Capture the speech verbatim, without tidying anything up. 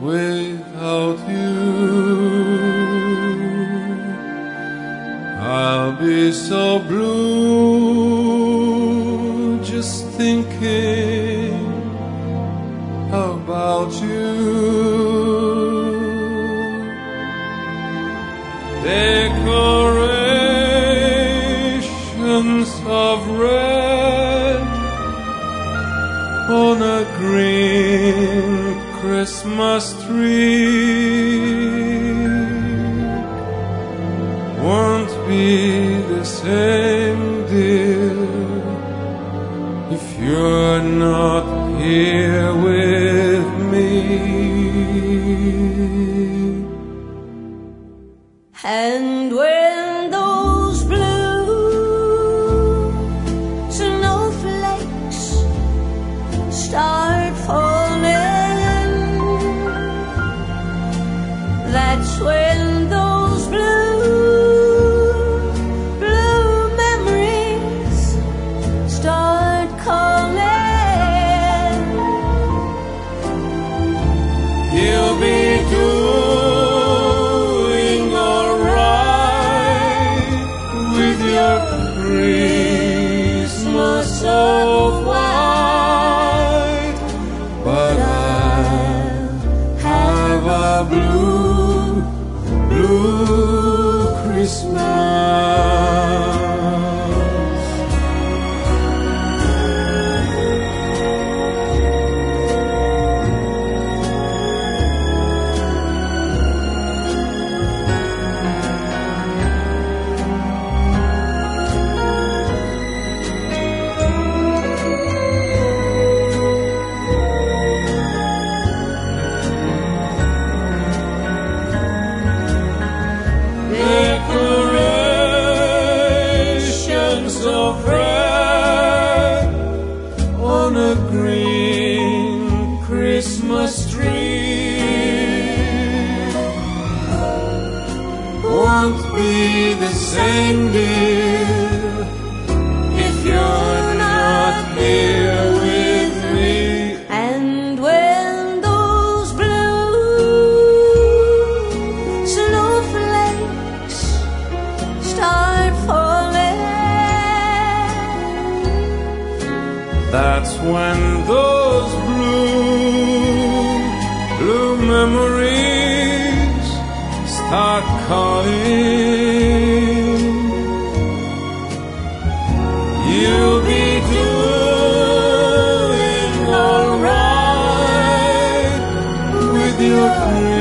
without you. I'll be so blue just thinking about you. Decorations of red on a green Christmas tree won't be the same, dear, if you're not here with me. And when those blue snowflakes start falling, that's when those blue, blue memories start calling. You'll be doing alright with your Christmas of white, but I'll have a blue, blue Christmas. Decorations of red on a green Christmas tree won't be the same, dear, if you're not here with me. And when those blue snowflakes start falling, That's when those blue, blue memories start calling. You'll be doing alright with your